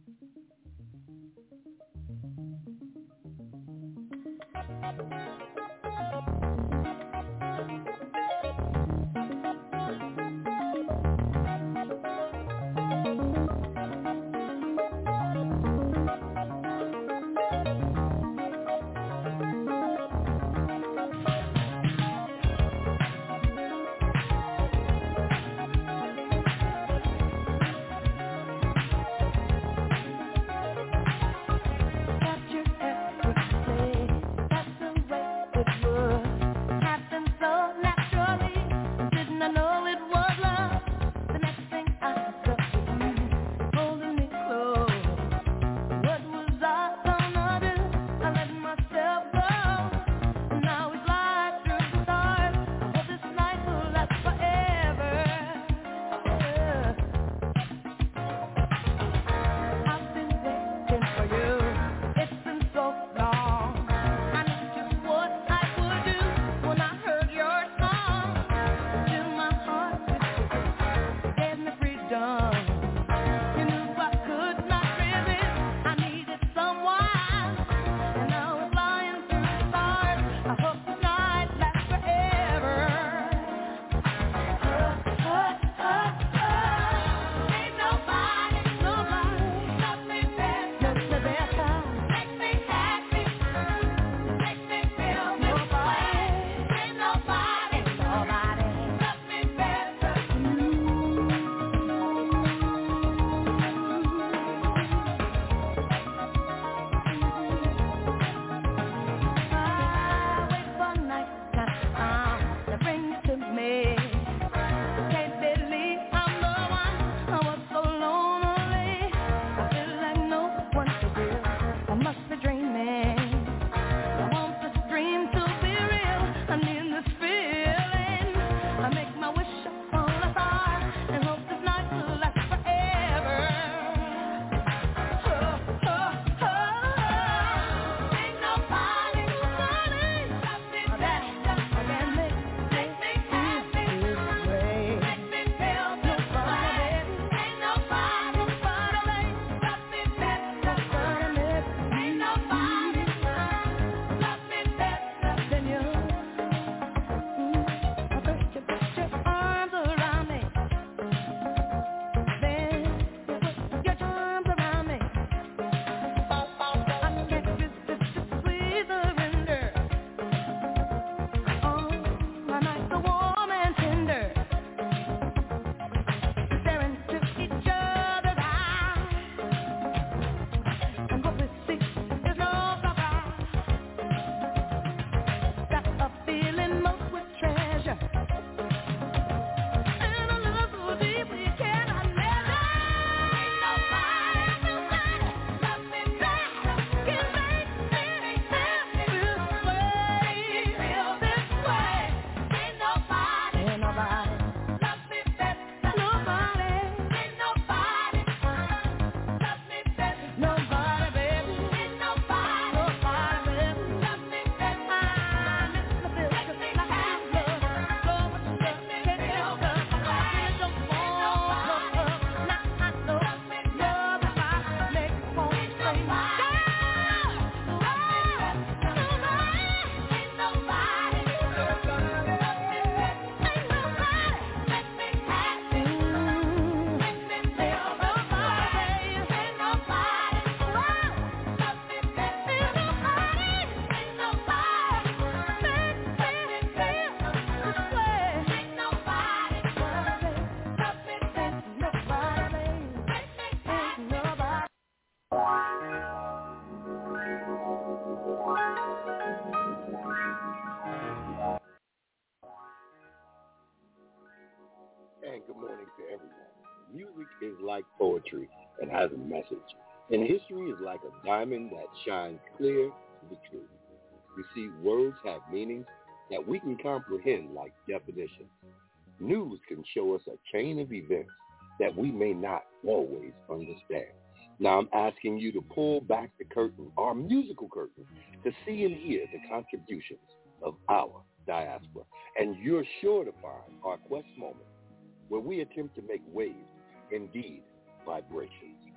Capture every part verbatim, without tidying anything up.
And good morning to everyone. Music is like poetry and has a message. And history is like a diamond that shines clear to the truth. You see, words have meanings that we can comprehend like definitions. News can show us a chain of events that we may not always understand. Now I'm asking you to pull back the curtain, our musical curtain, to see and hear the contributions of our diaspora. And you're sure to find our quest moment where we attempt to make waves, indeed vibrations.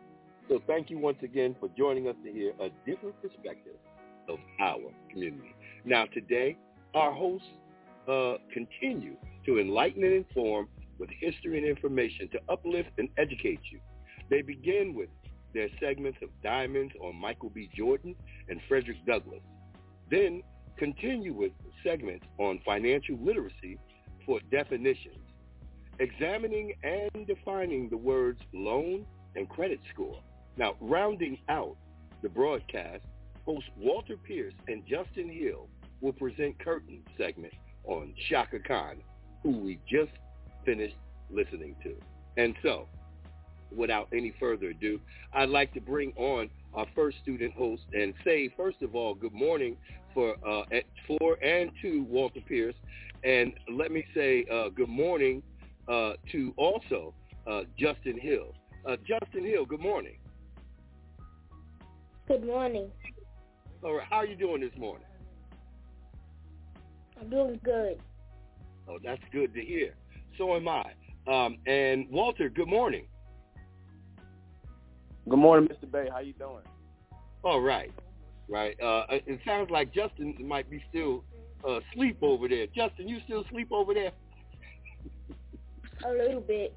So thank you once again for joining us to hear a different perspective of our community. Now today, our hosts uh, continue to enlighten and inform with history and information to uplift and educate you. They begin with their segments of Diamonds on Michael B. Jordan and Frederick Douglass. Then continue with segments on financial literacy for definitions, examining and defining the words loan and credit score. Now, rounding out the broadcast, hosts Walter Pierce and Justin Hill will present Curtain segment on Shaka Khan, who we just finished listening to. And so, without any further ado, I'd like to bring on our first student host and say, first of all, good morning for uh, for and to Walter Pierce. And let me say uh, good morning uh, to also uh, Justin Hill. Uh, Justin Hill, good morning. Good morning. All right, how are you doing this morning? I'm doing good. Oh, that's good to hear. So am I. Um, and Walter, good morning. Good morning, Mister Bay. How you doing? All right. Right. Uh, it sounds like Justin might be still uh, asleep over there. Justin, you still asleep over there? A little bit.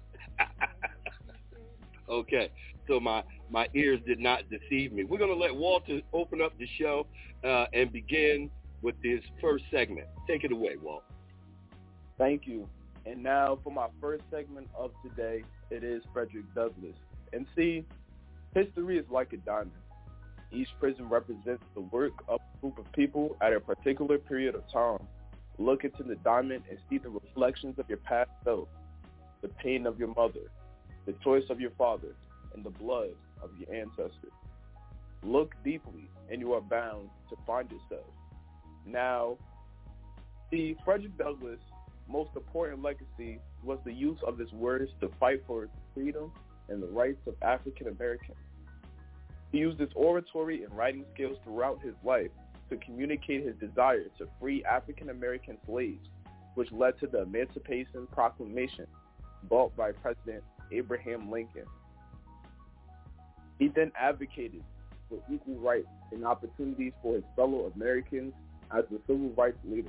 Okay. So my, my ears did not deceive me. We're going to let Walter open up the show uh, and begin with this first segment. Take it away, Walt. Thank you. And now for my first segment of today, it is Frederick Douglass. And see, history is like a diamond. Each prism represents the work of a group of people at a particular period of time. Look into the diamond and see the reflections of your past self, the pain of your mother, the choice of your father, and the blood of your ancestors. Look deeply, and you are bound to find yourself. Now, see, Frederick Douglass' most important legacy was the use of his words to fight for freedom and the rights of African Americans. He used his oratory and writing skills throughout his life to communicate his desire to free African American slaves, which led to the Emancipation Proclamation brought by President Abraham Lincoln. He then advocated for equal rights and opportunities for his fellow Americans as a civil rights leader.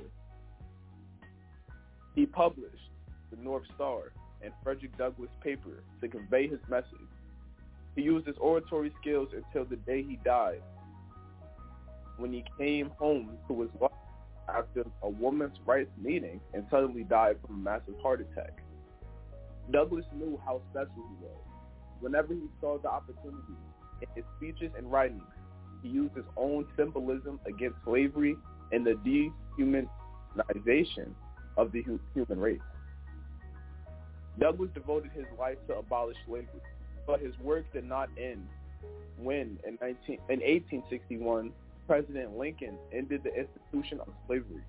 He published the North Star and Frederick Douglass paper to convey his message. He used his oratory skills until the day he died, when he came home to his wife after a women's rights meeting and suddenly died from a massive heart attack. Douglass knew how special he was. Whenever he saw the opportunity, in his speeches and writings, he used his own symbolism against slavery and the dehumanization of the human race. Douglass devoted his life to abolish slavery, but his work did not end when, in, nineteen, in eighteen sixty-one, President Lincoln ended the institution of slavery.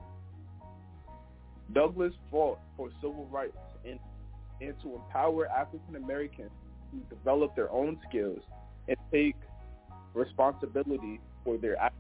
Douglass fought for civil rights and, and to empower African Americans to develop their own skills and take responsibility for their actions.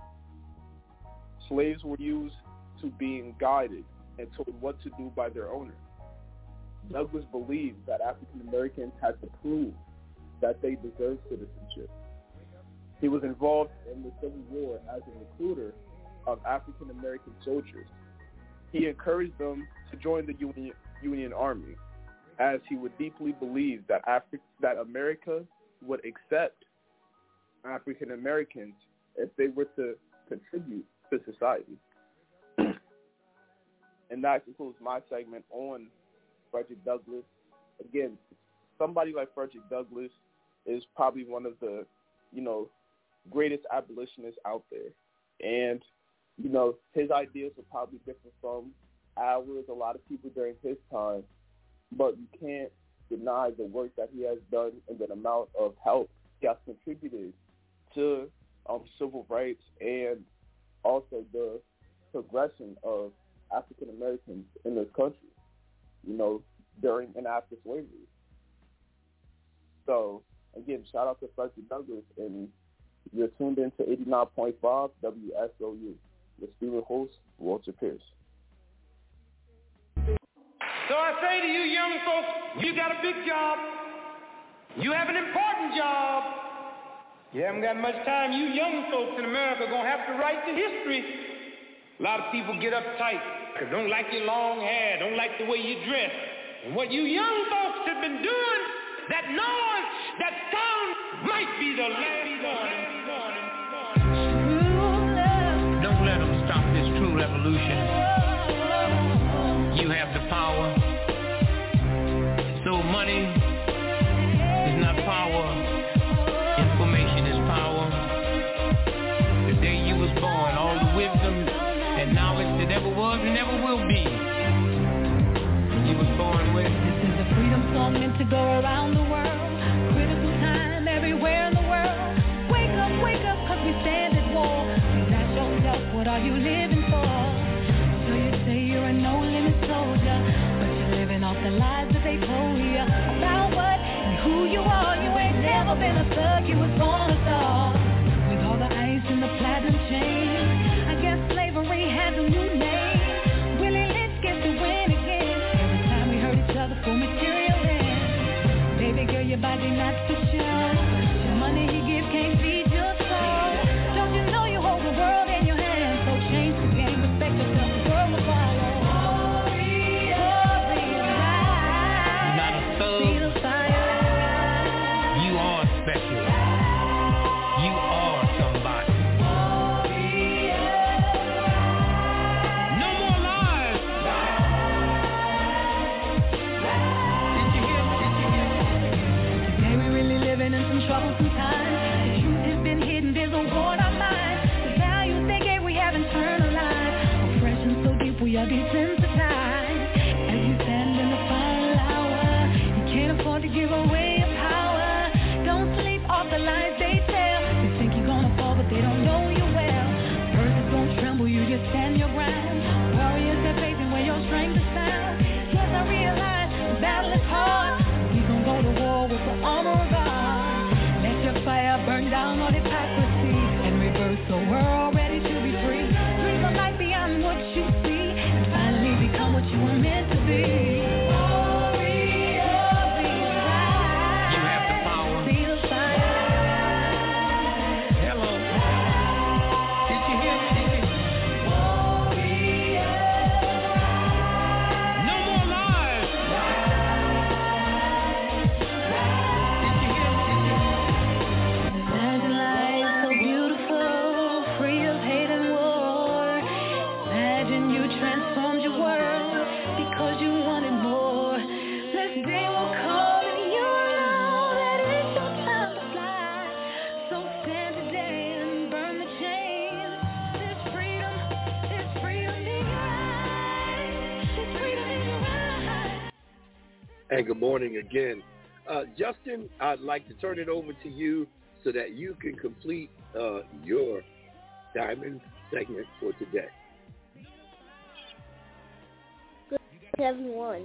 Slaves were used to being guided and told what to do by their owners. Douglass believed that African Americans had to prove that they deserved citizenship. He was involved in the Civil War as a recruiter of African American soldiers. He encouraged them to join the Union, Union Army, as he would deeply believe that Afri- that America would accept African Americans if they were to contribute to society. And that concludes my segment on Frederick Douglass. Again, somebody like Frederick Douglass is probably one of the, you know, greatest abolitionists out there. And, you know, his ideas are probably different from ours, a lot of people during his time, but you can't deny the work that he has done and the amount of help he has contributed to um, civil rights and also the progression of African Americans in this country, you know, during and after slavery. So, again, shout out to Frederick Douglass, and you're tuned in to eighty-nine point five W S O U. Your student host, Walter Pierce. So I say to you young folks, you got a big job. You have an important job. You haven't got much time. You young folks in America are going to have to write the history. A lot of people get uptight because don't like your long hair, don't like the way you dress. And what you young folks have been doing, that noise, that sound might be the last warning. Don't let them stop this true revolution. You have the power. So money is not power. Information is power. The day you was born, all the wisdom and knowledge that ever was and ever will be, you was born with. This is a freedom song meant to go around the world. Critical time everywhere in the world. Wake up, wake up, cause we stand at war. Please ask yourself, what are you living for? So you say you're a no-limit soldier, but you're living off the lies that they told you about what and who you are. You ain't never been a thug, you was born a star. With all the ice and the platinum chain, I guess slavery has a new name. Willie Lynch gets to win again. Every time we hurt each other for material ends. Baby girl, your body not for sure. The money he gives can't feed your soul. Don't you know you hold the world in your hands? So change the game, respect yourself, the world will follow. Troublesome times. The truth has been hidden, there's a war in our minds. The values they gave we haven't internalized. Oppression so deep we are desensitized. As you stand in the final hour, you can't afford to give away your power. Don't sleep off the lies they tell. They think you're gonna fall but they don't know you well. Earth is gonna tremble, you just stand your ground. Warriors have faith in where your strength is found. Yes, I realize the battle is hard. We gon' go to war with the armor of God. Fire burn down all hypocrisy and reverse the world ready to be free. Dream a life beyond what you see and finally become what you were meant to be. And good morning again. Uh, Justin, I'd like to turn it over to you so that you can complete uh, your Diamond segment for today. Good everyone.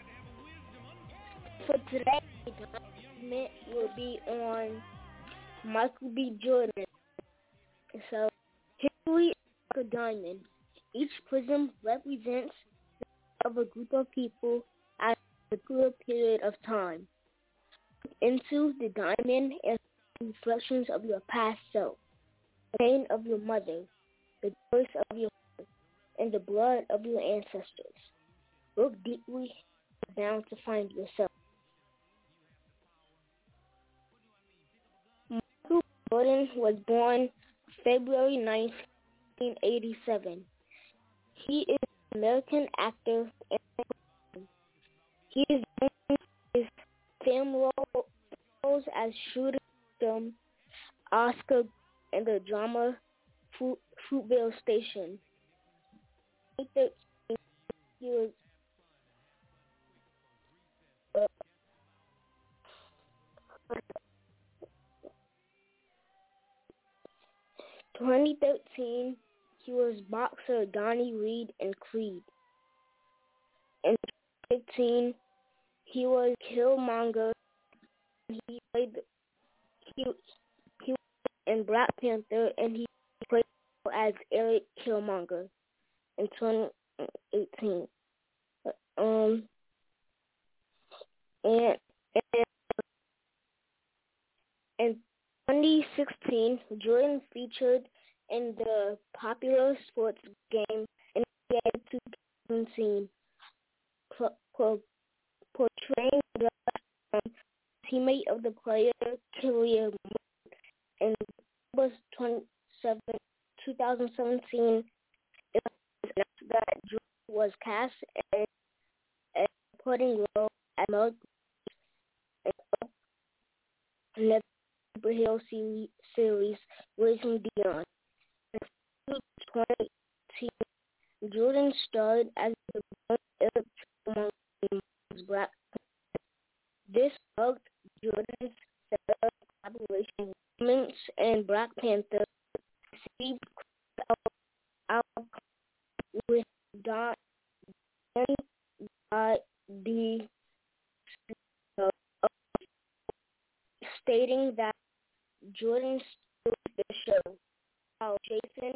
For today, the segment will be on Michael B. Jordan. So, history of a diamond. Each prism represents of a group of people at a particular period of time. Into the diamond and reflections of your past self, the pain of your mother, the curse of your father, and the blood of your ancestors. Look deeply down to find yourself. Michael Jordan was born February ninth, nineteen eighty-seven. He is an American actor and he is known for his film roles as Shooter, film, Oscar, and the drama Fruit, Fruitvale Station. In twenty thirteen, he was uh, twenty thirteen, he was boxer Donnie Reed in Creed. In twenty fifteen, he was Killmonger. He played he he was in Black Panther, and he played as Eric Killmonger in twenty eighteen. Um, and, and twenty sixteen, Jordan featured in the popular sports game N B A two K seventeen, portraying the teammate of the player, Kylian Mbappe. In August twenty-seventh, twenty seventeen, it was announced that Jordan was cast in a supporting role at Milk in the superhero series, series Raising Dion. In twenty eighteen, Jordan starred as the Arab among Black Panther. This marked Jordan's third collaboration performance in Black Panther. Received out with Don by the uh, stating that Jordan stole the show, while Jason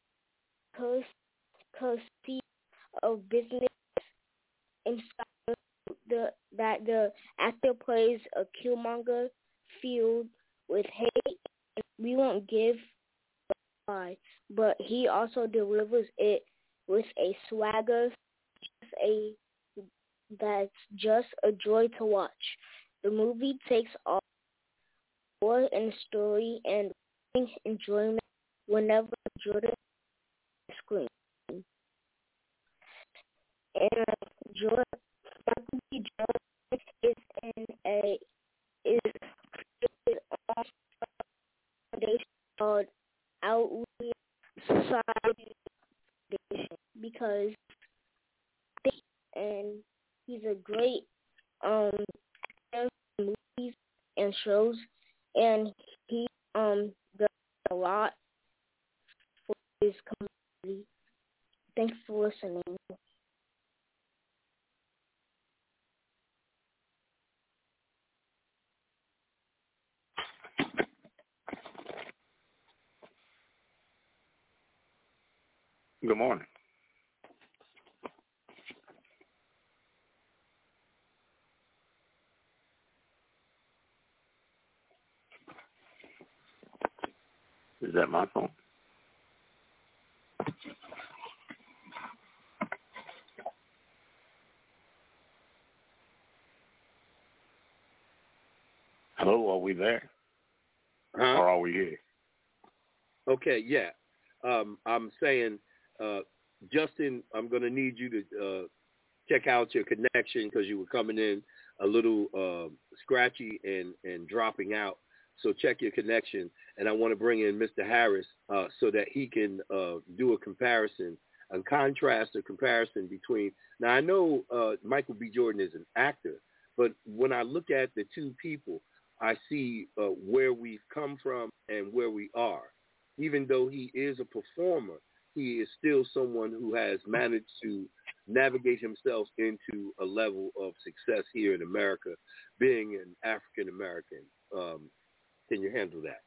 Kersey of Business inspired the, that the actor plays a Killmonger filled with hate. We won't give why, but he also delivers it with a swagger, just a that's just a joy to watch. The movie takes all more in the story and enjoyment whenever Jordan screams. And Jordan, Michael B. Jordan is in a is created on a foundation called Outreach Society Foundation because they, and he's a great um actor in movies and shows, and he um does a lot for his community. Thanks for listening. Good morning. Is that my phone? Hello, are we there? Huh? Or are we here? Okay, yeah. Um, I'm saying, uh, Justin, I'm going to need you to uh, check out your connection because you were coming in a little uh, scratchy and, and dropping out. So check your connection. And I want to bring in Mister Harris uh, so that he can uh, do a comparison and contrast a comparison between. Now, I know uh, Michael B. Jordan is an actor, but when I look at the two people, I see uh, where we've come from and where we are. Even though he is a performer, he is still someone who has managed to navigate himself into a level of success here in America, being an African American. Um, can you handle that?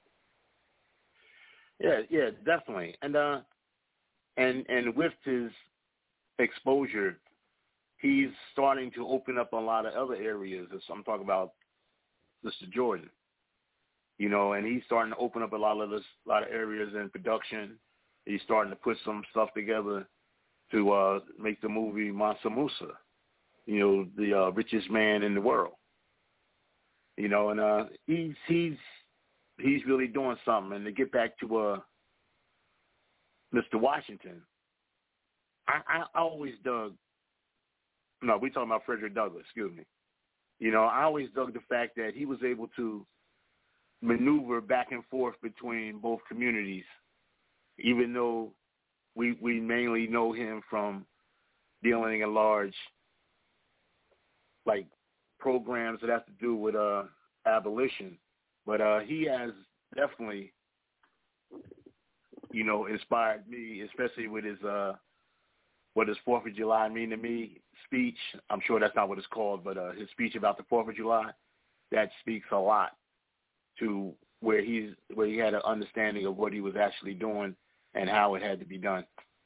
Yeah, yeah, definitely. And uh, and and with his exposure, he's starting to open up a lot of other areas. I'm talking about Mister Jordan. You know, and he's starting to open up a lot of this, a lot of areas in production. He's starting to put some stuff together to uh, make the movie Mansa Musa, you know, the uh, richest man in the world. You know, and uh, he's he's he's really doing something. And to get back to uh, Mister Washington, I, I always dug. No, we're talking about Frederick Douglass. Excuse me. You know, I always dug the fact that he was able to maneuver back and forth between both communities, even though we we mainly know him from dealing in large, like, programs that have to do with uh, abolition. But uh, he has definitely, you know, inspired me, especially with his uh, what does Fourth of July mean to me speech. I'm sure that's not what it's called, but uh, his speech about the Fourth of July, that speaks a lot to where he's where he had an understanding of what he was actually doing and how it had to be done.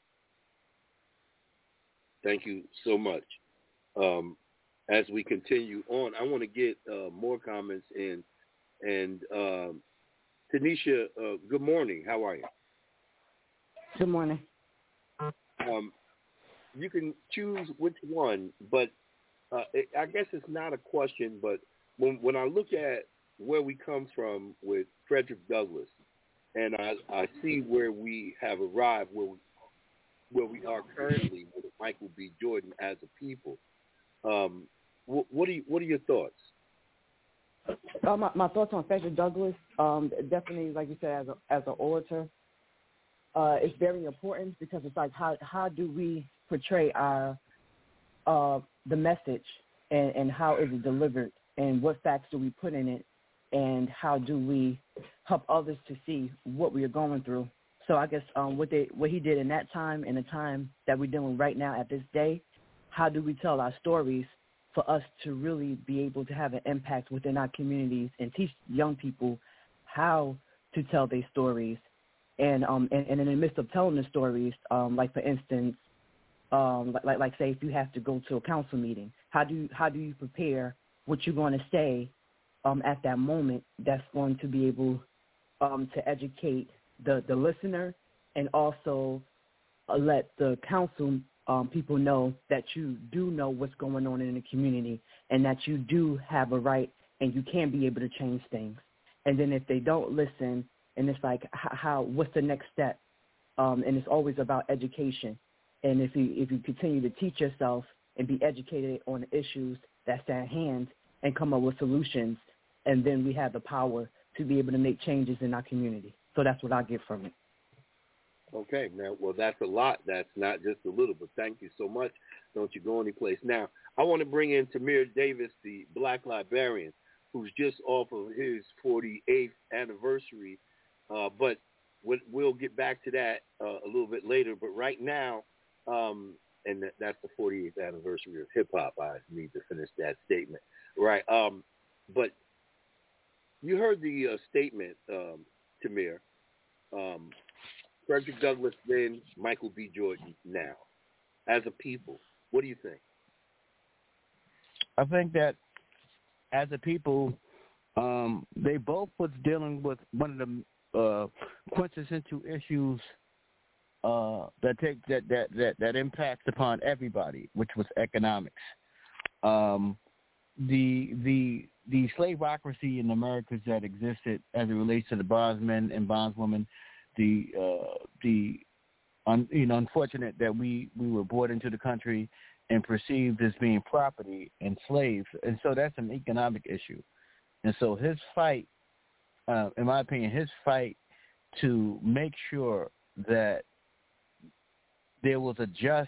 Thank you so much. Um, as we continue on, I want to get uh, more comments in, and um, Tanisha, uh, good morning. How are you? Good morning. Um, you can choose which one, but uh, it, I guess it's not a question. But when when I look at where we come from with Frederick Douglass, and I, I see where we have arrived, where we, where we are currently with Michael B. Jordan as a people, um, what, what are you, what are your thoughts? Uh, my, my thoughts on Frederick Douglass, um, definitely, like you said, as a, as an orator, uh, it's very important because it's like how how do we portray our uh, the message and, and how is it delivered and what facts do we put in it and how do we help others to see what we are going through. So I guess um, what they what he did in that time and the time that we're doing right now at this day, how do we tell our stories for us to really be able to have an impact within our communities and teach young people how to tell their stories. And um and, and in the midst of telling the stories, um, like for instance, um, like, like like say if you have to go to a council meeting, how do you, how do you prepare what you're going to say um, at that moment that's going to be able um, to educate the, the listener and also uh, let the council Um, people know that you do know what's going on in the community and that you do have a right and you can be able to change things. And then if they don't listen, and it's like, how, how what's the next step? Um, and it's always about education. And if you if you continue to teach yourself and be educated on the issues that's at hand and come up with solutions, and then we have the power to be able to make changes in our community. So that's what I get from it. Okay, now, well, that's a lot. That's not just a little, but thank you so much. Don't you go anyplace. Now, I want to bring in Tamir Davis, the Black Librarian, who's just off of his forty-eighth anniversary, uh, but we'll get back to that uh, a little bit later. But right now, um, and that, that's the forty-eighth anniversary of hip-hop. I need to finish that statement. Right. Um, but you heard the uh, statement, um, Tamir. Um, Frederick Douglass then, Michael B. Jordan now. As a people, what do you think? I think that as a people, um, they both was dealing with one of the uh, quintessential issues uh, that take that, that, that, that impacts upon everybody, which was economics. Um, the the the slaveocracy in the Americas that existed as it relates to the bondsmen and bondswomen. The uh, the un, you know unfortunate that we, we were brought into the country and perceived as being property and slaves, and so that's an economic issue. And so his fight, uh, in my opinion, his fight to make sure that there was a just,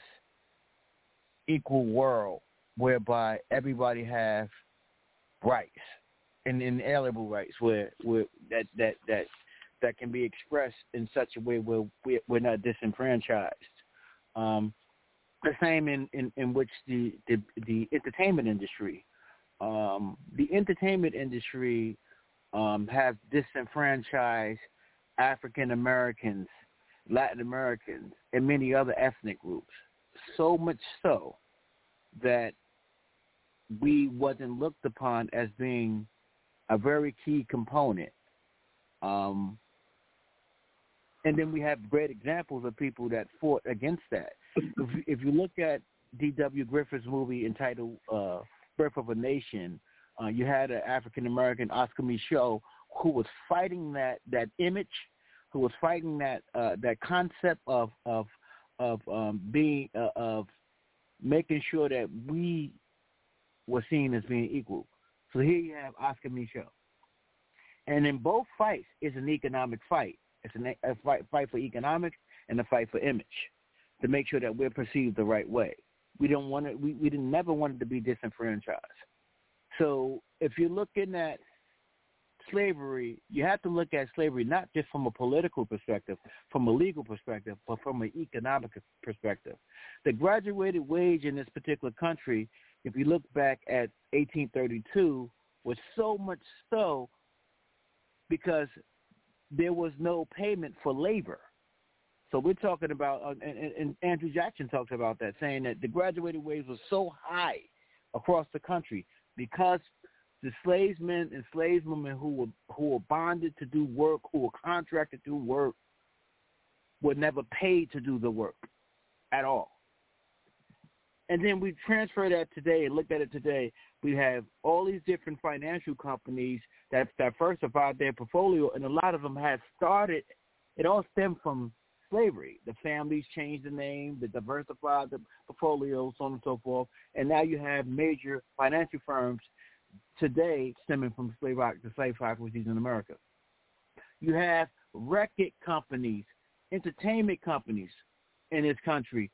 equal world whereby everybody have rights and inalienable rights, where where that that that. that can be expressed in such a way where we're not disenfranchised. Um, the same in, in, in which the, the, the entertainment industry, um, the entertainment industry um, have disenfranchised African Americans, Latin Americans, and many other ethnic groups. So much so that we wasn't looked upon as being a very key component. Um, And then we have great examples of people that fought against that. If you, if you look at D W Griffith's movie entitled uh, Birth of a Nation, uh, you had an African-American, Oscar Micheaux, who was fighting that, that image, who was fighting that uh, that concept of of of um, being uh, of making sure that we were seen as being equal. So here you have Oscar Micheaux. And in both fights, it's an economic fight. It's a fight, fight for economics and a fight for image to make sure that we're perceived the right way. We don't want it. We, we didn't never wanted to be disenfranchised. So if you're looking at slavery, you have to look at slavery not just from a political perspective, from a legal perspective, but from an economic perspective. The graduated wage in this particular country, if you look back at eighteen thirty-two, was so much so because there was no payment for labor. So we're talking about, uh, and, and Andrew Jackson talks about that, saying that the graduated wage was so high across the country because the slavesmen and slaveswomen who were who were bonded to do work, who were contracted to do work, were never paid to do the work at all. And then we transfer that today and look at it today. We have all these different financial companies that diversified their portfolio, and a lot of them have started, it all stemmed from slavery. The families changed the name, they diversified the portfolios, so on and so forth, and now you have major financial firms today stemming from slave, the slave faculties in America. You have record companies, entertainment companies in this country.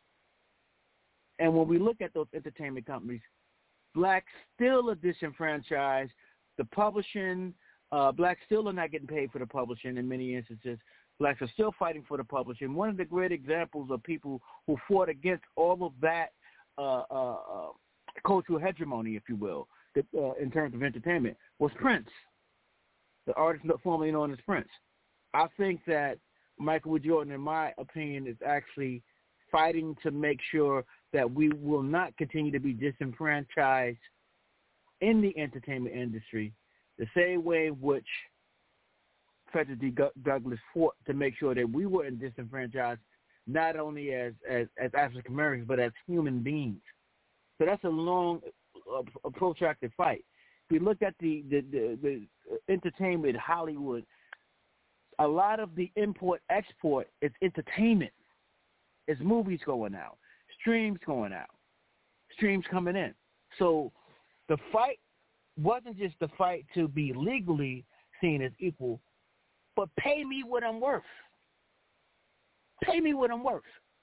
And when we look at those entertainment companies, blacks still are disenfranchised. The publishing, uh, blacks still are not getting paid for the publishing in many instances. Blacks are still fighting for the publishing. One of the great examples of people who fought against all of that uh, uh, uh, cultural hegemony, if you will, that, uh, in terms of entertainment, was Prince, the artist formerly known as Prince. I think that Michael Jordan, in my opinion, is actually fighting to make sure that we will not continue to be disenfranchised in the entertainment industry the same way in which Frederick D. Douglass fought to make sure that we weren't disenfranchised not only as, as, as African Americans but as human beings. So that's a long, uh, protracted fight. If we look at the, the, the, the entertainment, Hollywood, a lot of the import-export is entertainment. It's movies going out. Streams going out, streams coming in. So the fight wasn't just the fight to be legally seen as equal, but pay me what I'm worth. Pay me what I'm worth.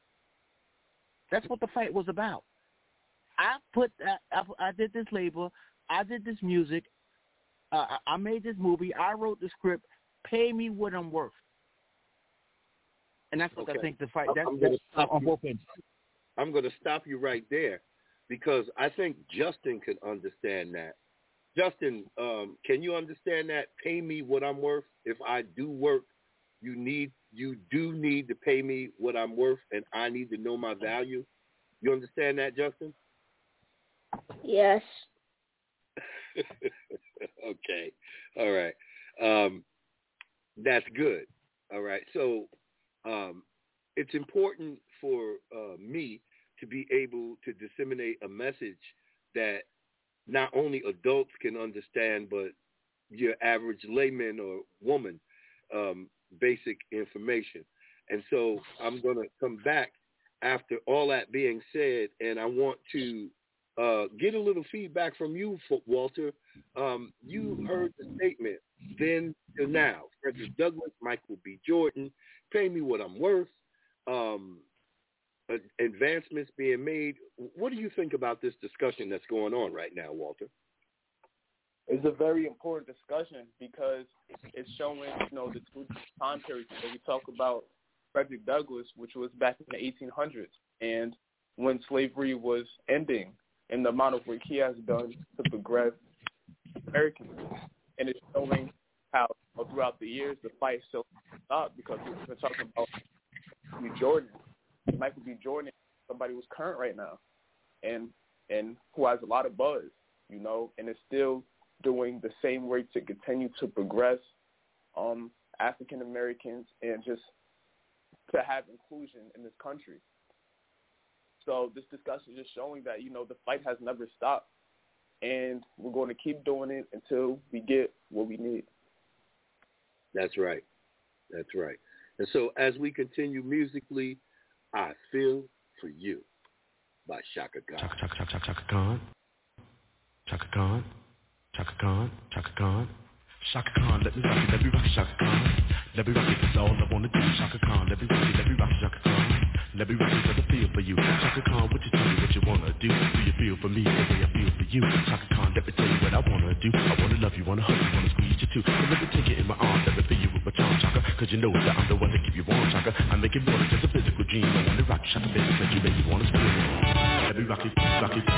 That's what the fight was about. I put, I, I did this labor, I did this music, uh, I made this movie, I wrote the script. Pay me what I'm worth. And that's what okay. I think the fight. That's, that's on both ends. I'm going to stop you right there because I think Justin could understand that. Justin, um, can you understand that? Pay me what I'm worth. If I do work, you need, you do need to pay me what I'm worth, and I need to know my value. You understand that, Justin? Yes. Okay. All right. Um, that's good. All right. So um, it's important for uh, me to be able to disseminate a message that not only adults can understand, but your average layman or woman, um, basic information. And so I'm going to come back after all that being said, and I want to uh, get a little feedback from you, Walter. Um, you heard the statement, then to now. Frederick Douglass, Michael B. Jordan, pay me what I'm worth. Um, advancements being made. What do you think about this discussion that's going on right now, Walter? It's a very important discussion because it's showing, you know, the two time periods that we talk about. Frederick Douglass, which was back in the eighteen hundreds, and when slavery was ending, and the amount of work he has done to progress Americans. And it's showing how throughout the years the fight still stopped because we've been talking about B. Jordan. Michael B. Jordan, somebody who's current right now, and and who has a lot of buzz, you know, and is still doing the same work to continue to progress um, African Americans and just to have inclusion in this country. So this discussion is just showing that, you know, the fight has never stopped, and we're going to keep doing it until we get what we need. That's right. That's right. And so as we continue musically, I Feel For You by Chaka Khan. Chaka, Chaka, Chaka, Chaka Khan. Chaka Khan. Chaka Khan. Chaka Khan. Chaka Khan, let me rock it, let me rock it, Chaka Khan. Let me rock it, that's all I wanna do. Chaka Khan, let me rock it, let me rock it, Chaka Khan. Let me rock it, cause I feel for you. Chaka Khan, what you tell me what you wanna do? Do you feel for me the way I feel for you? Chaka Khan, let me tell you what I wanna do. I wanna love you, wanna hug you, wanna squeeze you too. So let me take you in my arms, let me feel you with my charm, Chaka. Cause you know that I'm the one that keep you warm, Chaka. I make it more than just a physical dream. I wanna rock you, Chaka, baby, cause you make me wanna scream. Let me rock it, rock it.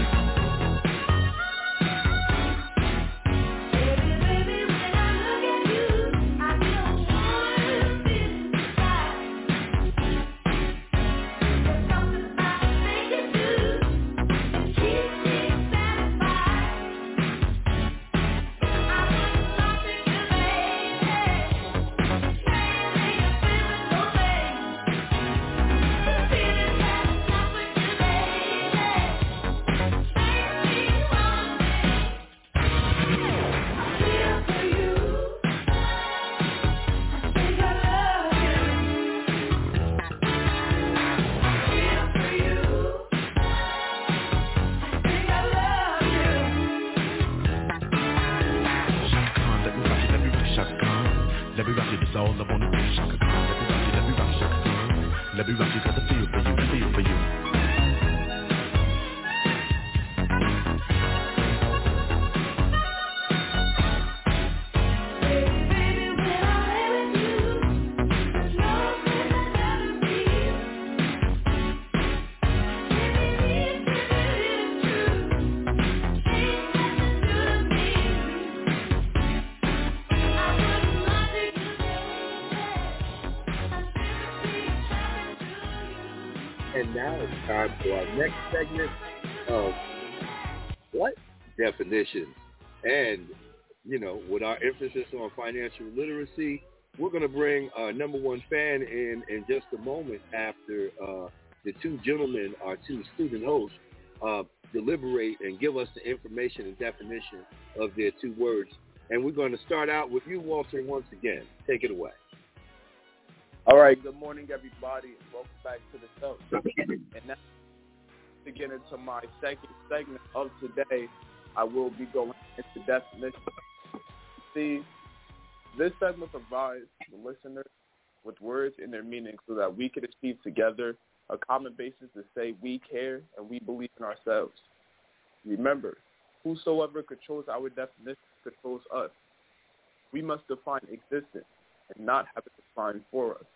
Baby, baby, when I look at all I wanna do. Shaka Khan, let me rock you, let me rock you, Shaka Khan. Let me rock you, got the feel for you, the feel for you. And now it's time for our next segment of what? Definitions. And, you know, with our emphasis on financial literacy, we're going to bring our number one fan in in just a moment after uh, the two gentlemen, our two student hosts, uh, deliberate and give us the information and definition of their two words. And we're going to start out with you, Walter, once again. Take it away. All right, good morning, everybody, and welcome back to the show. And now, to get into my second segment of today, I will be going into definition. See, this segment provides the listeners with words and their meaning so that we can achieve together a common basis to say we care and we believe in ourselves. Remember, whosoever controls our definition controls us. We must define existence and not have it defined for us.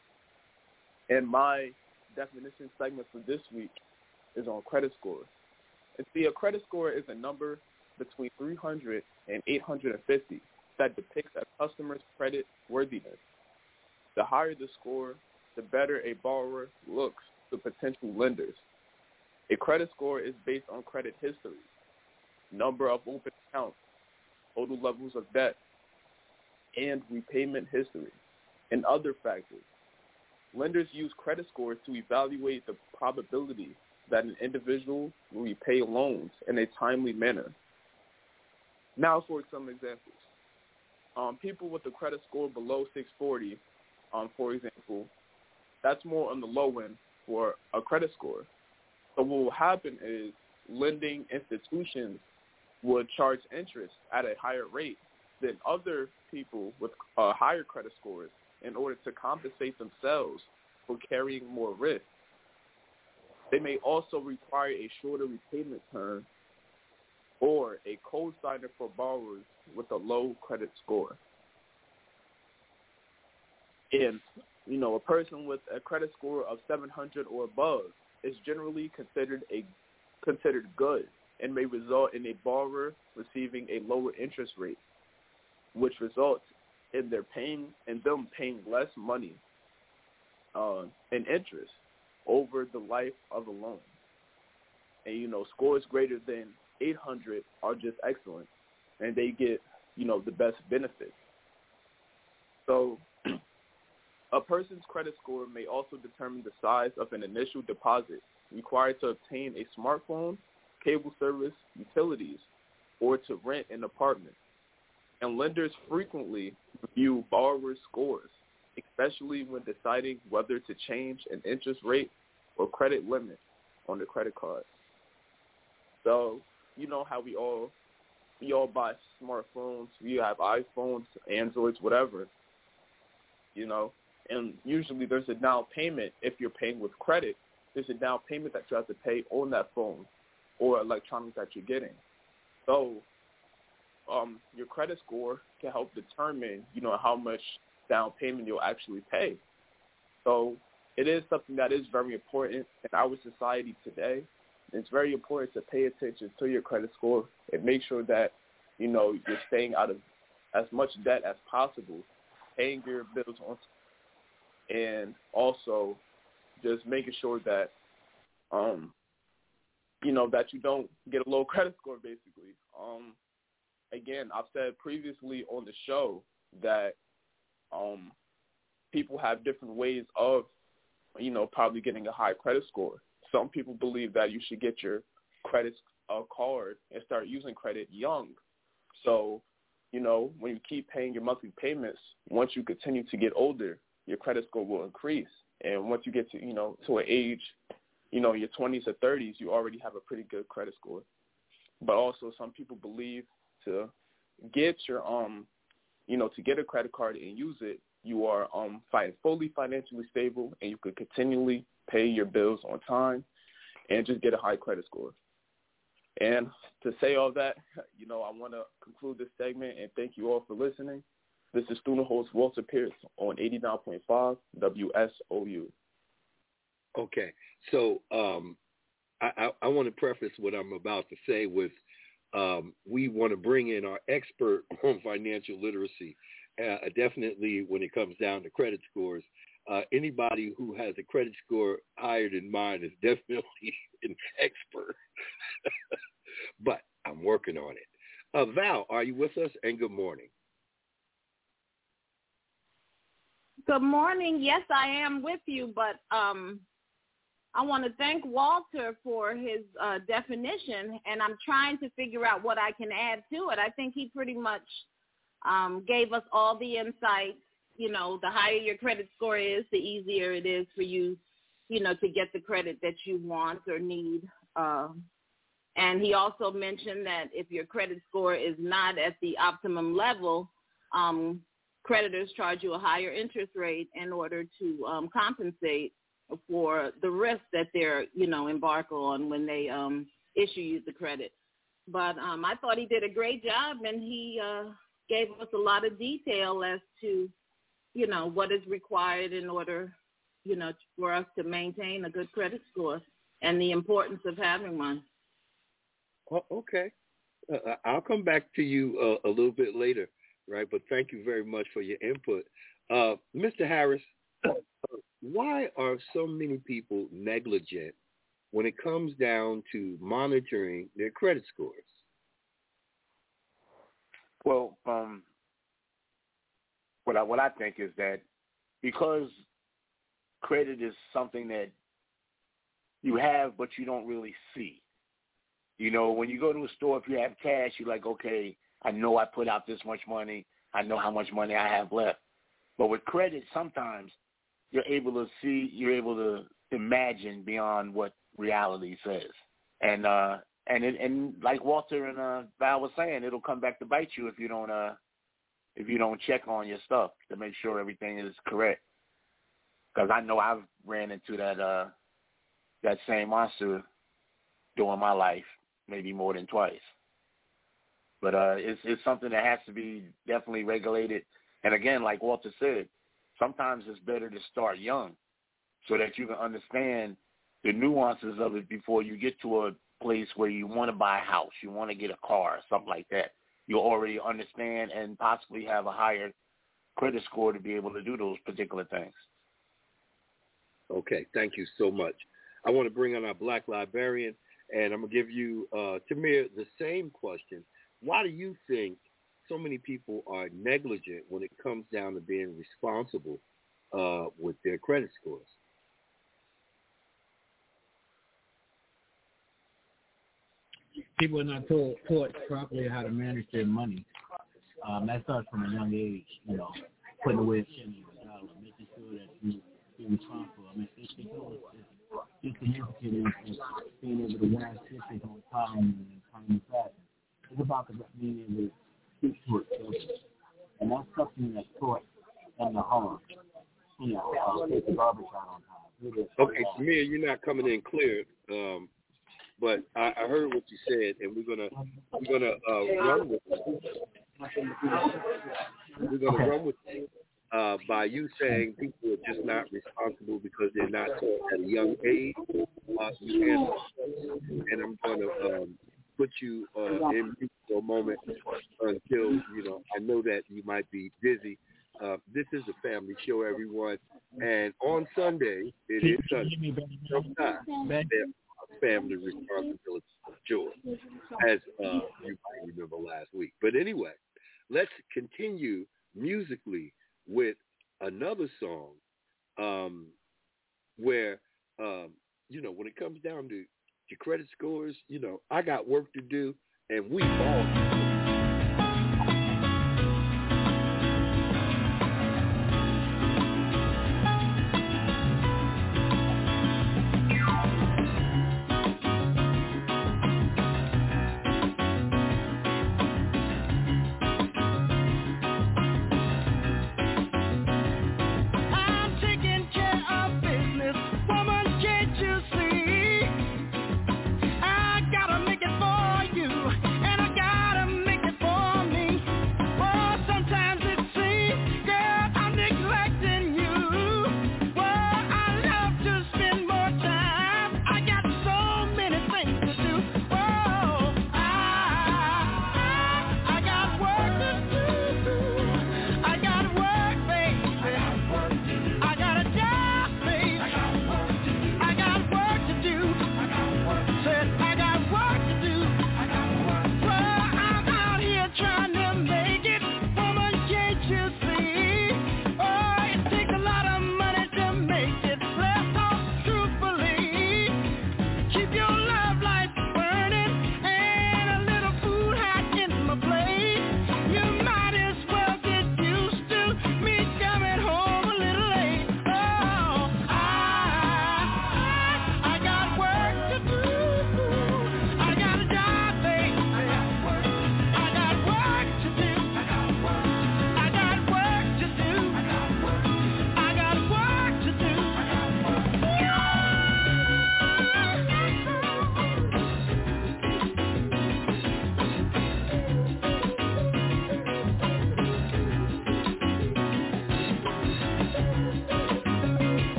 And my definition segment for this week is on credit score. And see, a credit score is a number between three hundred and eight hundred fifty that depicts a customer's credit worthiness. The higher the score, the better a borrower looks to potential lenders. A credit score is based on credit history, number of open accounts, total levels of debt, and repayment history, and other factors. Lenders use credit scores to evaluate the probability that an individual will repay loans in a timely manner. Now for some examples. Um, people with a credit score below six forty, um, for example, that's more on the low end for a credit score. So what will happen is lending institutions would charge interest at a higher rate than other people with uh, higher credit scores in order to compensate themselves for carrying more risk. They may also require a shorter repayment term or a co-signer for borrowers with a low credit score. And, you know, a person with a credit score of seven hundred or above is generally considered a considered good and may result in a borrower receiving a lower interest rate, which results in their paying and them paying less money uh, in interest over the life of a loan. And, you know, scores greater than eight hundred are just excellent, and they get, you know, the best benefits. So a person's credit score may also determine the size of an initial deposit required to obtain a smartphone, cable service, utilities, or to rent an apartment. And lenders frequently review borrowers' scores, especially when deciding whether to change an interest rate or credit limit on the credit card. So, you know how we all we all buy smartphones, we have iPhones, Androids, whatever, you know, and usually there's a down payment. If you're paying with credit, there's a down payment that you have to pay on that phone or electronics that you're getting. So um, your credit score can help determine, you know, how much down payment you'll actually pay. So it is something that is very important in our society today. It's very important to pay attention to your credit score and make sure that, you know, you're staying out of as much debt as possible, paying your bills on time, and also just making sure that, um, you know, that you don't get a low credit score, basically. Um, again, I've said previously on the show that um, people have different ways of, you know, probably getting a high credit score. Some people believe that you should get your credit uh, card and start using credit young. So, you know, when you keep paying your monthly payments, once you continue to get older, your credit score will increase. And once you get to, you know, to an age, you know, your twenties or thirties, you already have a pretty good credit score. But also some people believe to get your, um, you know, to get a credit card and use it, you are um, fi- fully financially stable, and you can continually pay your bills on time and just get a high credit score. And to say all that, you know, I want to conclude this segment and thank you all for listening. This is student host Walter Pierce on eighty-nine point five W S O U. Okay, so um, I, I, I want to preface what I'm about to say with um, we want to bring in our expert on financial literacy. Uh, definitely when it comes down to credit scores, uh, anybody who has a credit score higher than mine is definitely an expert. But I'm working on it. Uh, Val, are you with us? And good morning. Good morning. Yes, I am with you, but um, I want to thank Walter for his uh, definition, and I'm trying to figure out what I can add to it. I think he pretty much um, gave us all the insights. You know, the higher your credit score is, the easier it is for you, you know, to get the credit that you want or need. Uh, and he also mentioned that if your credit score is not at the optimum level, um, creditors charge you a higher interest rate in order to um, compensate for the risk that they're, you know, embark on when they um, issue you the credit. But um, I thought he did a great job, and he uh, gave us a lot of detail as to, you know, what is required in order, you know, for us to maintain a good credit score and the importance of having one. Oh, okay. Uh, I'll come back to you uh, a little bit later, right? But thank you very much for your input. Uh, Mister Harris, why are so many people negligent when it comes down to monitoring their credit scores? Well, um, what I what I think is that because credit is something that you have but you don't really see. You know, when you go to a store, if you have cash, you're like, okay, I know I put out this much money. I know how much money I have left. But with credit, sometimes you're able to see, you're able to imagine beyond what reality says. And uh, and it, and like Walter and uh, Val was saying, it'll come back to bite you if you don't uh, if you don't check on your stuff to make sure everything is correct. Because I know I've ran into that uh, that same monster during my life, maybe more than twice. But uh, it's it's something that has to be definitely regulated. And again, like Walter said, sometimes it's better to start young so that you can understand the nuances of it before you get to a place where you want to buy a house, you want to get a car, something like that. You'll already understand and possibly have a higher credit score to be able to do those particular things. Okay, thank you so much. I want to bring on our Black librarian, and I'm going to give you, uh, Tamir, the same question. Why do you think so many people are negligent when it comes down to being responsible uh, with their credit scores? People are not taught, taught properly how to manage their money. Um, that starts from a young age, you know, putting away a penny or a dollar, making sure that you, you're responsible. I mean, it's, it's, it's significant in being able to wash dishes on time and time fashion. It's about the, being able to speak to it. And that's something that's taught in the home. You know, uh, take the garbage out on time. Okay, Tamir, you're not coming in clear. Um, But I, I heard what you said, and we're gonna we're gonna uh, run with it. We're gonna run with it uh, by you saying people are just not responsible because they're not taught at a young age. Uh, and, and I'm gonna um, put you uh, in mute for a moment until you know. I know that you might be busy. Uh, this is a family show, everyone, and on Sunday it is Sunday. Sometimes family responsibility of joy, as uh, you might remember last week. But anyway, let's continue musically with another song um, where, um, you know, when it comes down to your credit scores, you know, I got work to do, and we all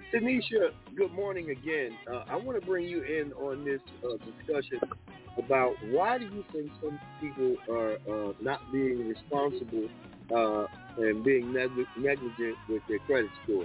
Tanisha, good morning again. Uh, I want to bring you in on this uh, discussion about why do you think some people are uh, not being responsible uh, and being neg- negligent with their credit score?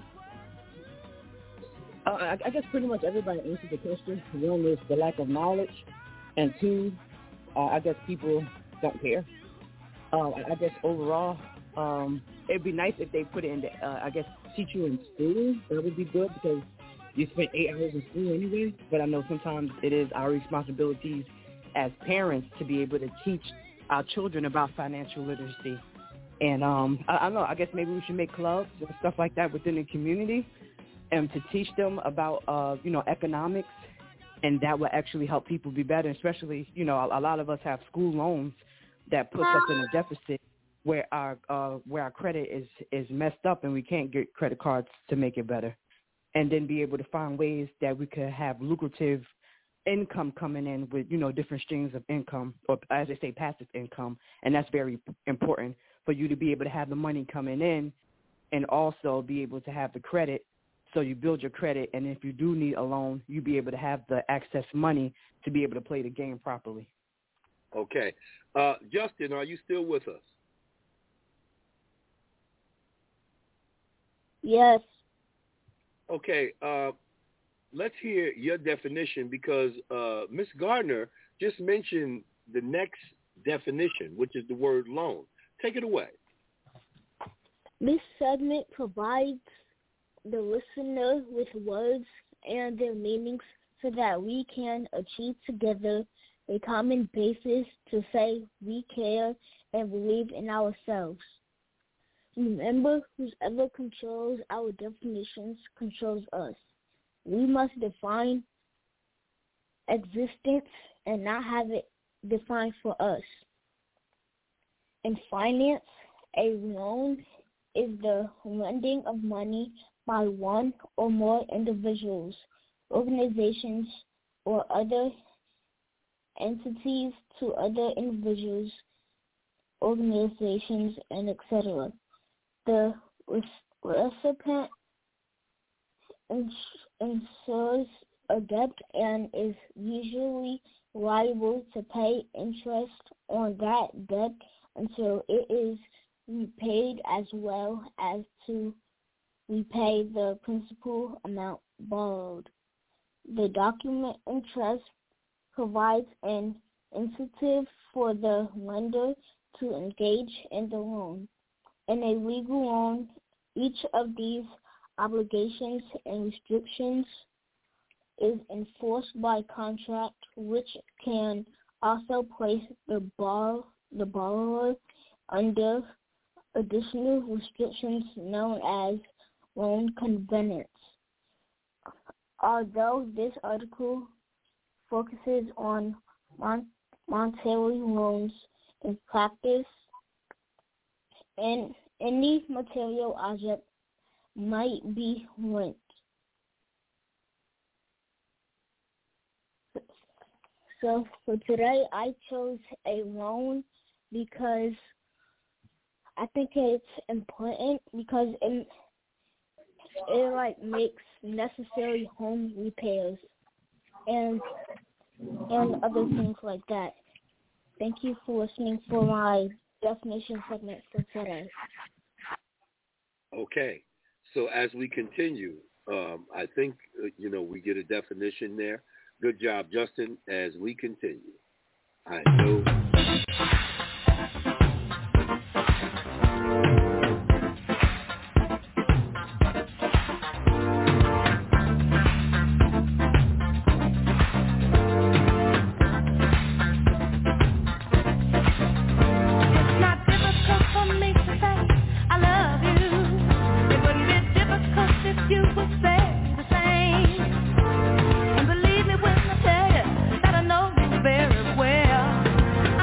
Uh, I, I guess pretty much everybody answered the question. One is the lack of knowledge, and two, uh, I guess people don't care. Uh, I guess overall, um, it'd be nice if they put it in the, uh, I guess, teach you in school. That would be good because you spend eight hours in school anyway. But I know sometimes it is our responsibilities as parents to be able to teach our children about financial literacy. And um, I, I don't know, I guess maybe we should make clubs and stuff like that within the community and to teach them about, uh, you know, economics, and that will actually help people be better, especially, you know, a, a lot of us have school loans that puts us in a deficit where our uh, where our credit is, is messed up and we can't get credit cards to make it better, and then be able to find ways that we could have lucrative income coming in with, you know, different streams of income, or as they say, passive income, and that's very important for you to be able to have the money coming in and also be able to have the credit. So you build your credit, and if you do need a loan, you be able to have the access money to be able to play the game properly. Okay. Uh, Justin, are you still with us? Yes. Okay. Uh, let's hear your definition because uh, Miz Gardner just mentioned the next definition, which is the word loan. Take it away. This segment provides the listener with words and their meanings so that we can achieve together a common basis to say we care and believe in ourselves. Remember, whoever controls our definitions controls us. We must define existence and not have it defined for us. In finance, a loan is the lending of money by one or more individuals, organizations, or other entities to other individuals, organizations, and et cetera. The recipient insures a debt and is usually liable to pay interest on that debt until it is repaid, as well as to repay the principal amount borrowed. The document interest provides an incentive for the lender to engage in the loan. In a legal loan, each of these obligations and restrictions is enforced by contract, which can also place the, bar- the borrower under additional restrictions known as loan covenants. Although this article focuses on mon- monetary loans in practice, and any material object might be lent. So for today, I chose a loan because I think it's important because it, it like makes necessary home repairs and and other things like that. Thank you for listening for my definition segment for today. Okay. So as we continue, um, I think, uh, you know, we get a definition there. Good job, Justin, as we continue. I know. Very well.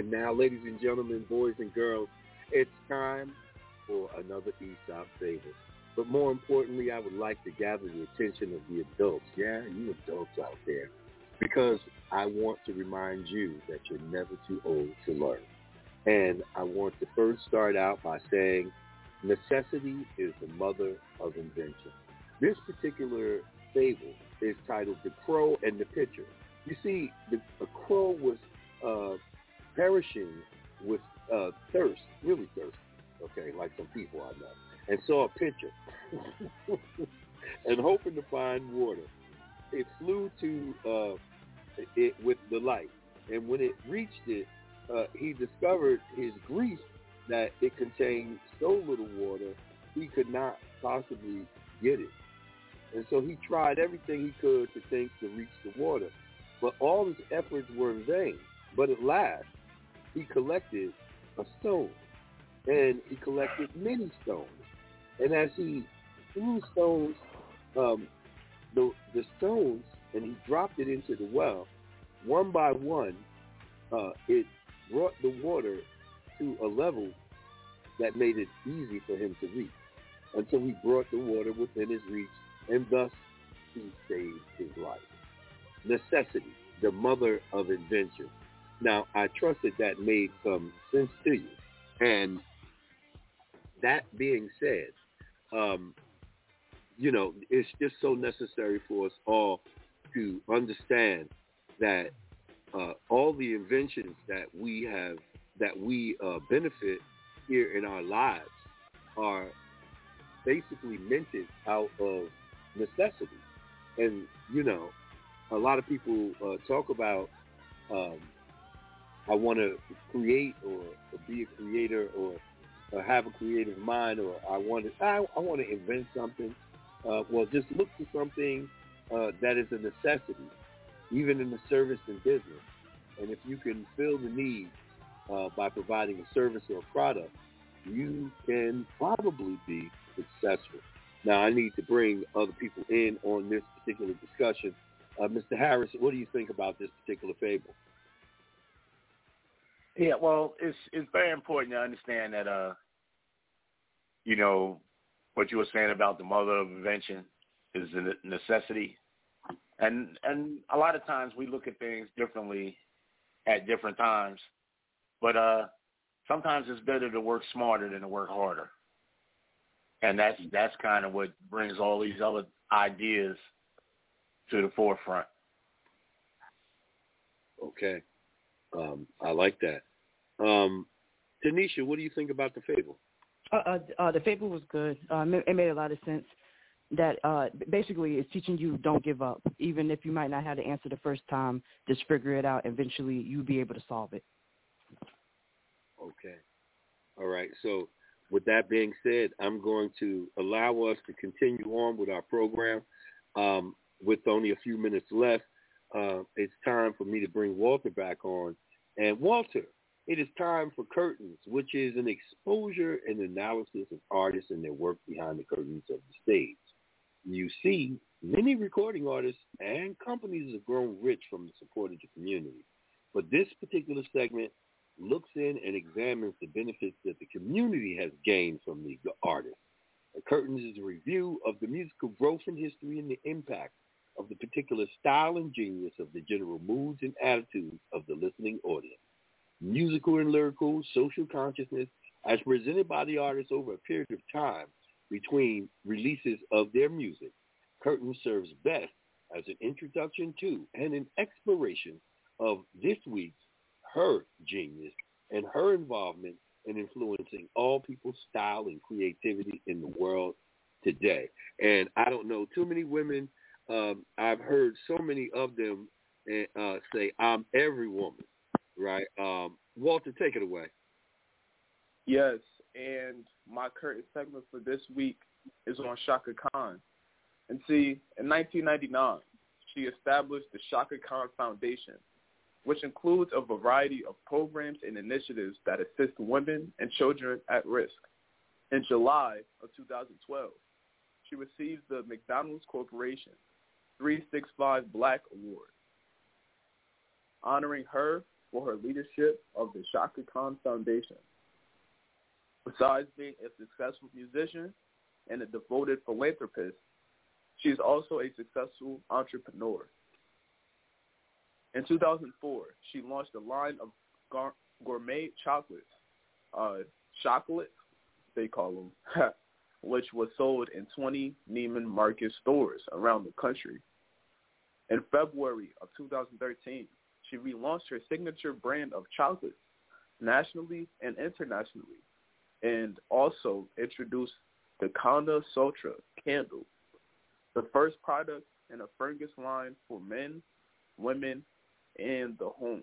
And now, ladies and gentlemen, boys and girls, it's time for another Aesop Fable. But more importantly, I would like to gather the attention of the adults. Yeah, you adults out there. Because I want to remind you that you're never too old to learn. And I want to first start out by saying necessity is the mother of invention. This particular fable is titled The Crow and the Pitcher. You see, the, the crow was uh, perishing with uh, thirst, really thirsty, okay, like some people I know, and saw a pitcher and hoping to find water. It flew to uh, it with the light, and when it reached it, uh, he discovered his grief that it contained so little water he could not possibly get it. And so he tried everything he could to think to reach the water, but all his efforts were in vain. But at last, he collected a stone, and he collected many stones. And as he threw stones, um, the the stones, and he dropped it into the well, one by one, uh, it brought the water to a level that made it easy for him to reach. Until he brought the water within his reach, and thus he saved his life. Necessity, the mother of invention. Now, I trust that that made some sense to you. And that being said, um, you know, it's just so necessary for us all to understand that uh, all the inventions that we have, that we uh, benefit here in our lives are basically minted out of necessity. And, you know, a lot of people uh, talk about, um, I want to create or, or be a creator or, or have a creative mind, or I want to, I, I want to invent something. Uh, well, just look for something uh, that is a necessity, even in the service and business. And if you can fill the need uh, by providing a service or a product, you can probably be successful. Now, I need to bring other people in on this particular discussion. Uh, Mister Harris, what do you think about this particular fable? Yeah, well, it's it's very important to understand that, uh, you know, what you were saying about the mother of invention is a necessity. And, and a lot of times we look at things differently at different times. But uh, sometimes it's better to work smarter than to work harder. And that's that's kind of what brings all these other ideas to the forefront. Okay. Um, I like that. Um, Tanisha, what do you think about the fable? Uh, uh, uh, the fable was good. Um, it, it made a lot of sense. That uh, basically it's teaching you don't give up. Even if you might not have the answer the first time, just figure it out. Eventually, you'll be able to solve it. Okay. All right. So with that being said, I'm going to allow us to continue on with our program. Um, with only a few minutes left, uh, it's time for me to bring Walter back on. And Walter, it is time for Curtains, which is an exposure and analysis of artists and their work behind the curtains of the stage. You see, many recording artists and companies have grown rich from the support of the community. But this particular segment looks in and examines the benefits that the community has gained from the artist. The Curtains is a review of the musical growth in history and the impact of the particular style and genius of the general moods and attitudes of the listening audience. Musical and lyrical social consciousness as presented by the artists over a period of time between releases of their music. Curtains serves best as an introduction to and an exploration of this week's her genius and her involvement in influencing all people's style and creativity in the world today. And I don't know too many women. Um, I've heard so many of them uh, say, I'm every woman, right? Um, Walter, take it away. Yes, and my current segment for this week is on Chaka Khan. And see, in nineteen ninety-nine, she established the Chaka Khan Foundation, which includes a variety of programs and initiatives that assist women and children at risk. In July of two thousand twelve, she received the McDonald's Corporation three sixty-five Black Award. Honoring her for her leadership of the Chaka Khan Foundation. Besides being a successful musician and a devoted philanthropist, she is also a successful entrepreneur. In two thousand four, she launched a line of gar- gourmet chocolates, uh, chocolates, they call them, which was sold in twenty Neiman Marcus stores around the country. In February of two thousand thirteen, she relaunched her signature brand of chocolates nationally and internationally, and also introduced the Kanda Sutra candle, the first product in a Fergus line for men, women, and the home.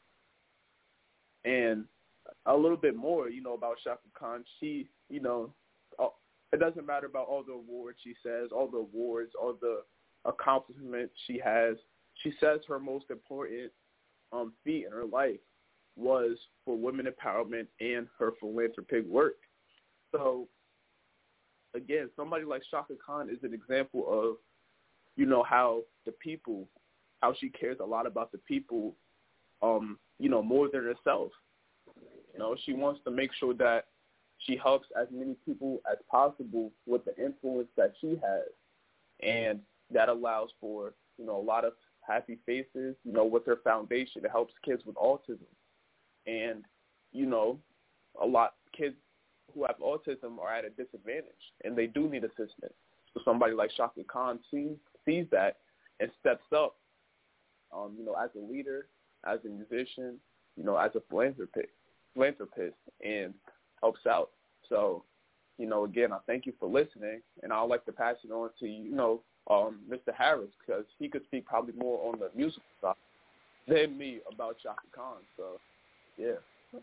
And a little bit more, you know, about Chaka Khan. She, you know, it doesn't matter about all the awards she says, all the awards, all the accomplishments she has. She says her most important um, feat in her life was for women empowerment and her philanthropic work. So, again, somebody like Chaka Khan is an example of, you know, how the people, how she cares a lot about the people, um, you know, more than herself. You know, she wants to make sure that she helps as many people as possible with the influence that she has. And that allows for, you know, a lot of happy faces, you know, with her foundation. It helps kids with autism. And, you know, a lot kids who have autism are at a disadvantage, and they do need assistance. So somebody like Chaka Khan sees, sees that and steps up, um, you know, as a leader, as a musician, you know, as a philanthropist, philanthropist, and helps out. So, you know, again, I thank you for listening, and I'd like to pass it on to, you know, um, Mister Harris, because he could speak probably more on the musical side than me about Chaka Khan. So, yeah.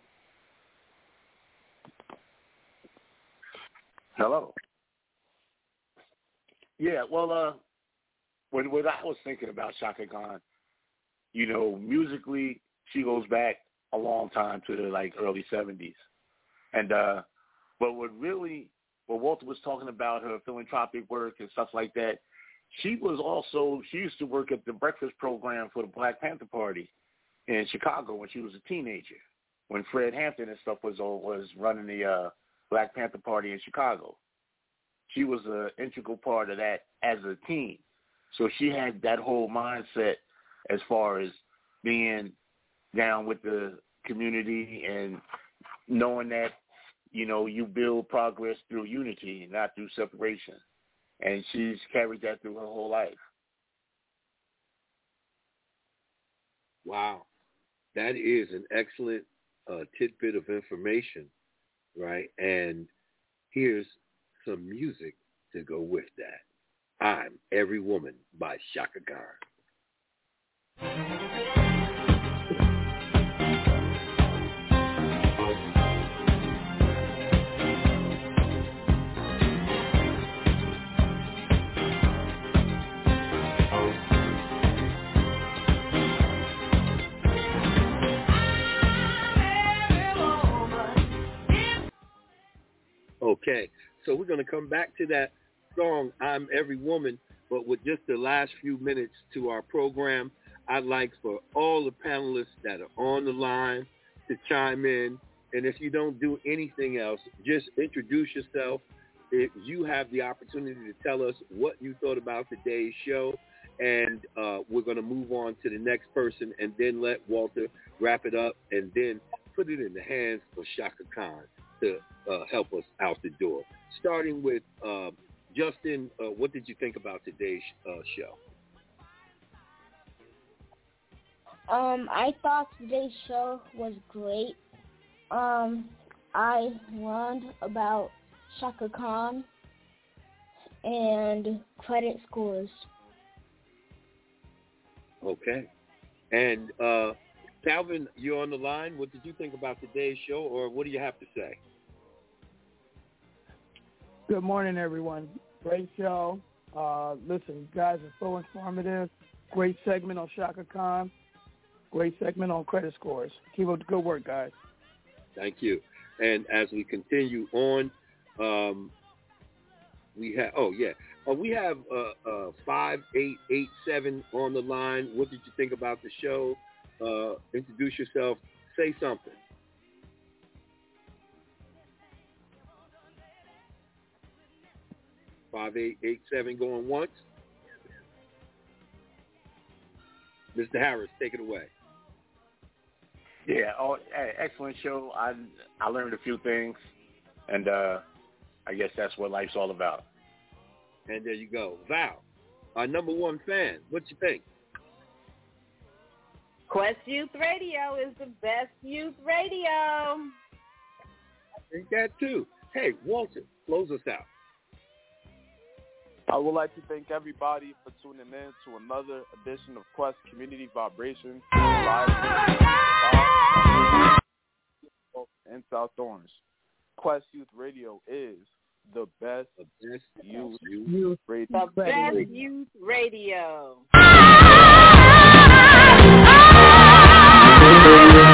Hello. Yeah, well, uh, when, when I was thinking about Chaka Khan, you know, musically, she goes back a long time to the, like, early seventies. And, uh, but what really, what Walter was talking about, her philanthropic work and stuff like that, she was also, she used to work at the breakfast program for the Black Panther Party in Chicago when she was a teenager, when Fred Hampton and stuff was was running the uh, Black Panther Party in Chicago. She was an integral part of that as a teen. So she had that whole mindset as far as being down with the community and knowing that, you know, you build progress through unity, not through separation. And she's carried that through her whole life. Wow. That is an excellent uh, tidbit of information, right? And here's some music to go with that. I'm Every Woman by Chaka Khan. Okay, so we're going to come back to that song, I'm Every Woman, but with just the last few minutes to our program, I'd like for all the panelists that are on the line to chime in. And if you don't do anything else, just introduce yourself. If you have the opportunity to tell us what you thought about today's show, and uh, we're going to move on to the next person and then let Walter wrap it up and then put it in the hands of Chaka Khan to uh, help us out the door. Starting with uh, Justin, uh, what did you think about today's uh, show? Um, I thought today's show was great. Um, I learned about Chaka Khan and credit scores. Okay. And uh, Calvin, you're on the line. What did you think about today's show, or what do you have to say? Good morning, everyone. Great show. Uh, listen, you guys are so informative. Great segment on Chaka Khan. Great segment on credit scores. Keep up the good work, guys. Thank you. And as we continue on, um, we have, oh, yeah, uh, we have uh, uh, five eight eight seven on the line. What did you think about the show? uh, introduce yourself. Say something. Five eight eight seven going once. Mister Harris, take it away. Yeah, oh, hey, excellent show. I I learned a few things, and uh, I guess that's what life's all about. And there you go. Val, our number one fan, what you think? Quest Youth Radio is the best youth radio. I think that too. Hey, Walter, close us out. I would like to thank everybody for tuning in to another edition of Quest Community Vibrations live in South Orange. Quest Youth Radio is the best, the best youth, youth radio. The best youth radio.